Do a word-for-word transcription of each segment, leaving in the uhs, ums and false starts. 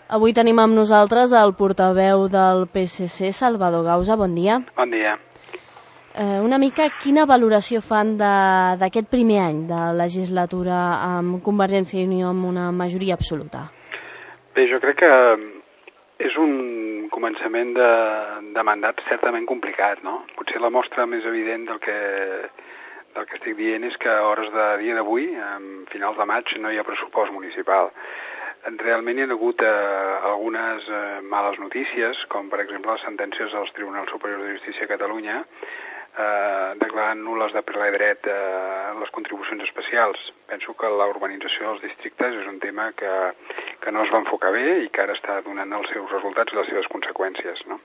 Avui tenim amb nosaltres el portaveu del P S C, Salvador Gausa. Bon dia. Bon dia. Eh, una mica, quina valoració fan d'aquest primer any de legislatura amb Convergència i Unió amb una majoria absoluta? Bé, jo crec que és un començament de, de mandat certament complicat, no? Potser la mostra més evident del que, del que estic dient és que a hores de dia d'avui, a finals de maig, no hi ha pressupost municipal. Realment hi ha hagut eh, algunes eh, males notícies, com per exemple les sentències dels Tribunals Superiors de Justícia de Catalunya eh, declarant nul·les de ple dret eh, les contribucions especials. Penso que la urbanització dels districtes és un tema que, que no es va enfocar bé i que ara està donant els seus resultats i les seves conseqüències, no?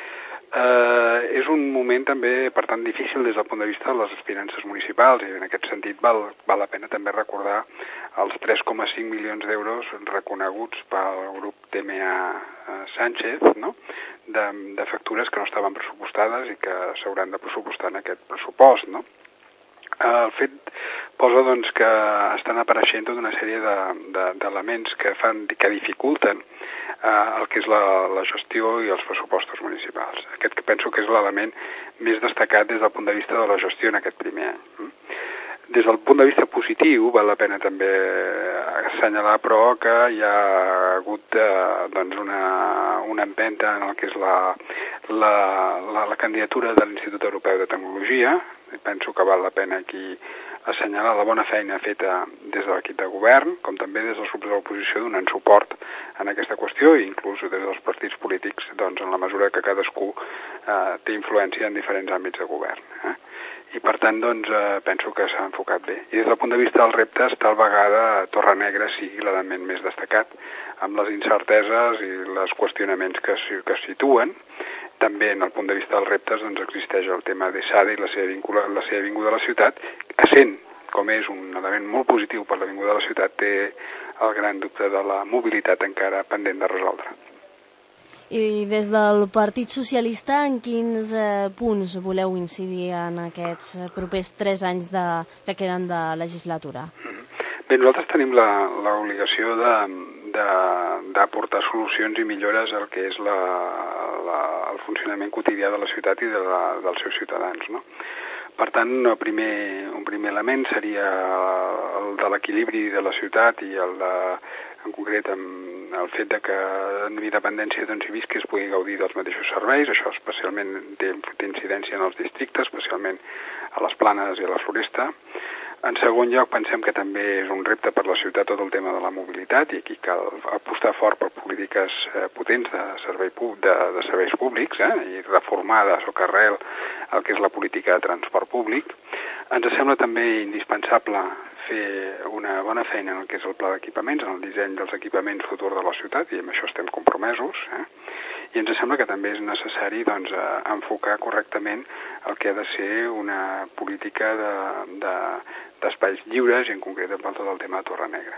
Eh, és un moment també, per tant, difícil des del punt de vista de les aspirances municipals i en aquest sentit val, val la pena també recordar els tres coma cinc milions d'euros reconeguts pel grup T M A Sánchez, no? de, de factures que no estaven pressupostades i que s'hauran de pressupostar en aquest pressupost, no? El fet posa doncs, que estan apareixent tota una sèrie d'elements de, de, que, fan, que dificulten eh, el que és la, la gestió i els pressupostos municipals. Aquest que penso que és l'element més destacat des del punt de vista de la gestió en aquest primer any. Des del punt de vista positiu, val la pena també assenyalar, però, que hi ha hagut eh, doncs una, una empenta en el que és la, la, la, la candidatura de l'Institut Europeu de Tecnologia. Penso que val la pena aquí assenyalar la bona feina feta des de l'equip de govern, com també des dels grups de l'oposició donant suport en aquesta qüestió i inclús des dels partits polítics, doncs, en la mesura que cadascú eh, té influència en diferents àmbits de govern. Eh? I per tant, doncs, eh, penso que s'ha enfocat bé. I des del punt de vista dels reptes, tal vegada Torre Negra sigui l'element més destacat, amb les incerteses i els qüestionaments que, que situen. També, en el punt de vista dels reptes, doncs, existeix el tema de Sada i la seva, vincula, la seva vinguda a la ciutat, essent, com és un element molt positiu per la vinguda a la ciutat, té el gran dubte de la mobilitat encara pendent de resoldre. I des del Partit Socialista, en quins eh, punts voleu incidir en aquests propers tres anys de, que queden de legislatura? Bé, nosaltres tenim l'obligació d'aportar solucions i millores al que és la, la, el funcionament quotidià de la ciutat i de la, dels seus ciutadans, no? Per tant, el primer, un primer element seria el de l'equilibri de la ciutat i el de, en concret, amb el fet de que en independència d'on s'hi visqui es pugui gaudir dels mateixos serveis. Això especialment té, té incidència en els districtes, especialment a les planes i a la floresta. En segon lloc, pensem que també és un repte per la ciutat tot el tema de la mobilitat i aquí cal apostar fort per polítiques eh, potents de, servei, de, de serveis públics eh, i reformar de soc arrel el que és la política de transport públic. Ens sembla també indispensable fer una bona feina en el que és el pla d'equipaments, en el disseny dels equipaments futur de la ciutat i amb això estem compromesos. Eh? I ens sembla que també és necessari doncs, enfocar correctament el que ha de ser una política de, de, d'espais lliures i en concret per tot el tema de Torre Negra.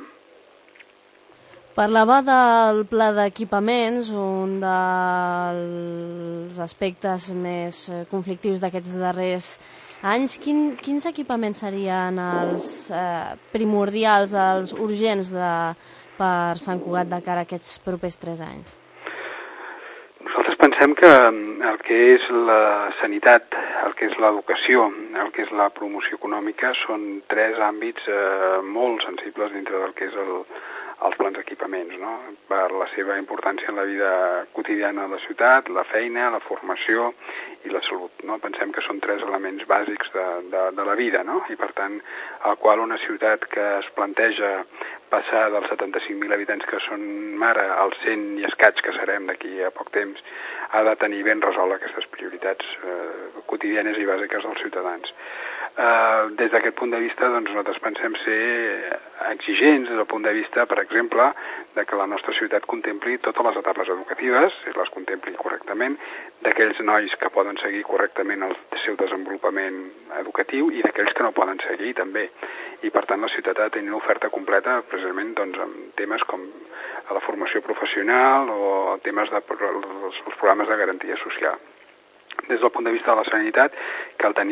Parlava del pla d'equipaments, un dels aspectes més conflictius d'aquests darrers anys. Quin, quins equipaments serien els eh, primordials, els urgents de, per Sant Cugat de cara a aquests propers tres anys? Nosaltres pensem que el que és la sanitat, el que és l'educació, el que és la promoció econòmica són tres àmbits eh, molt sensibles dintre del que és el, els plans d'equipaments, no? Per la seva importància en la vida quotidiana de la ciutat, la feina, la formació i la salut, no? Pensem que són tres elements bàsics de, de, de la vida, no? I per tant, al qual una ciutat que es planteja passar dels setanta-cinc mil habitants que són ara als cent i escaig que serem d'aquí a poc temps, ha de tenir ben resolt aquestes prioritats eh, quotidianes i bàsiques dels ciutadans. Uh, des d'aquest punt de vista, doncs, nosaltres pensem ser exigents des del punt de vista, per exemple, de que la nostra ciutat contempli totes les etapes educatives, i les contempli correctament, d'aquells nois que poden seguir correctament el seu desenvolupament educatiu i d'aquells que no poden seguir també. I per tant la ciutat ha de tenir una oferta completa precisament doncs, amb temes com la formació professional o temes de els programes de garantia social. Des del punt de vista de la sanitat cal tenir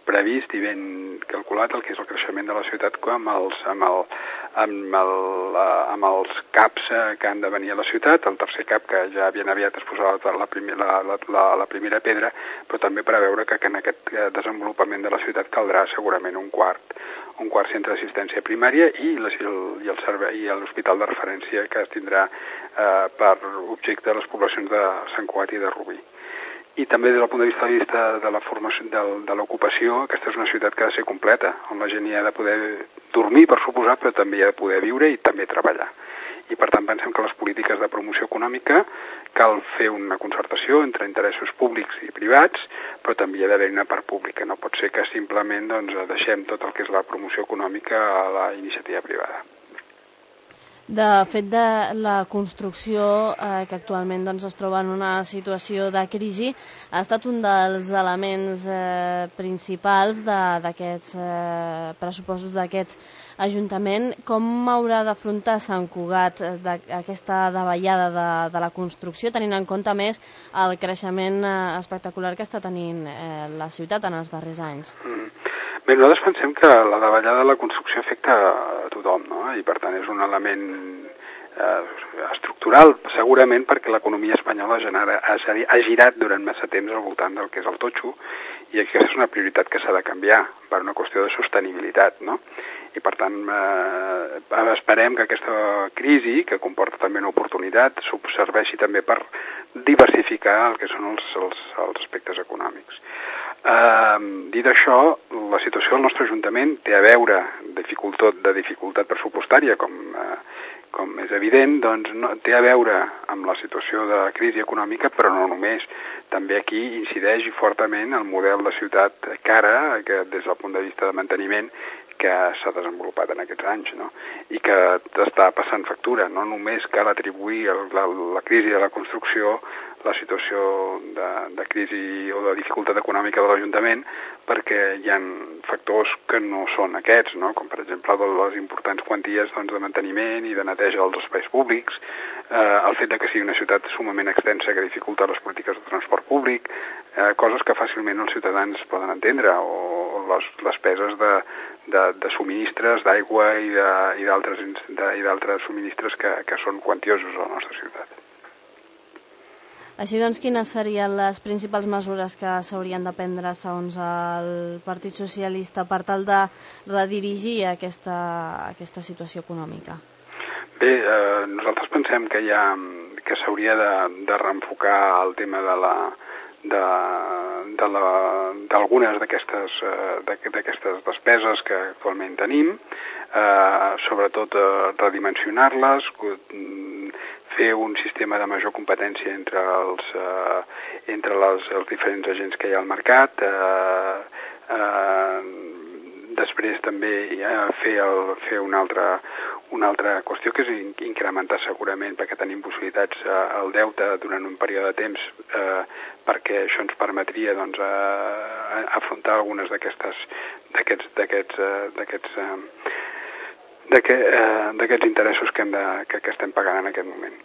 previst i ben calculat el que és el creixement de la ciutat amb els, amb el, amb el, amb els caps que han de venir a la ciutat, el tercer cap que ja ben aviat es posarà la, la, la, la, la primera pedra, però també preveure que, que en aquest desenvolupament de la ciutat caldrà segurament un quart, un quart centre d'assistència primària i, les, i, el, i, el servei, i l'hospital de referència que es tindrà eh, per objecte de les poblacions de Sant Cugat i de Rubí. I també des del punt de vista, de, vista de la formació de, de l'ocupació, aquesta és una ciutat que ha de ser completa, on la gent hi ha de poder dormir, per suposar, però també hi ha de poder viure i també treballar. I per tant pensem que les polítiques de promoció econòmica cal fer una concertació entre interessos públics i privats, però també hi ha d'haver una part pública. No pot ser que simplement doncs, deixem tot el que és la promoció econòmica a la iniciativa privada. De fet, de la construcció, eh, que actualment doncs, es troba en una situació de crisi, ha estat un dels elements eh, principals d'aquests eh, pressupostos d'aquest Ajuntament. Com haurà d'afrontar Sant Cugat aquesta davallada de, de la construcció, tenint en compte més el creixement eh, espectacular que està tenint eh, la ciutat en els darrers anys? Mm. Bé, nosaltres pensem que la davallada de la construcció afecta a tothom, no? I per tant és un element eh, estructural, segurament perquè l'economia espanyola genera, ha, ha girat durant massa temps al voltant del que és el totxo, i aquesta és una prioritat que s'ha de canviar per una qüestió de sostenibilitat, no? I per tant eh, esperem que aquesta crisi, que comporta també una oportunitat, serveixi també per diversificar el que són els, els, els aspectes econòmics. Uh, dit això, la situació del nostre Ajuntament té a veure dificultat, de dificultat pressupostària, com, uh, com és evident, doncs no, té a veure amb la situació de crisi econòmica, però no només. També aquí incideix fortament el model de ciutat cara, que des del punt de vista de manteniment, que s'ha desenvolupat en aquests anys, no? I que està passant factura. No només cal atribuir el, la, la crisi de la construcció, la situació de, de crisi o de dificultat econòmica de l'Ajuntament, perquè hi ha factors que no són aquests, no? Com per exemple de les importants quanties doncs, de manteniment i de neteja dels espais públics, eh, el fet de que sigui una ciutat sumament extensa que dificulta les polítiques de transport públic, eh, coses que fàcilment els ciutadans poden entendre, o les, les peses de, de, de subministres d'aigua i d'altres i d'altres subministres que, que són quantiosos a la nostra ciutat. Així doncs, quines serien les principals mesures que s'haurien de prendre segons el Partit Socialista per tal de redirigir aquesta, aquesta situació econòmica? Bé, eh, nosaltres pensem que, hi ha, que s'hauria de, de reenfocar el tema de la d'algunes d'aquestes d'aquestes despeses que actualment tenim, eh, sobretot eh, redimensionar-les, fer un sistema de major competència entre els, eh, entre les, els diferents agents que hi ha al mercat, eh, eh, després també eh, fer, el, fer una altra Una altra qüestió que és incrementar segurament, perquè tenim possibilitats eh, el deute durant un període de temps, eh, perquè això ens permetria doncs, eh, afrontar algunes d'aquestes d'aquests d'aquests d'aquests d'aquests interessos que, hem de, que, que estem pagant en aquest moment.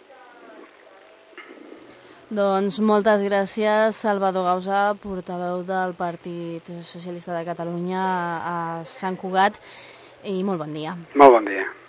Doncs moltes gràcies, Salvador Gausa, portaveu del Partit Socialista de Catalunya a Sant Cugat, i molt bon dia. Molt bon dia.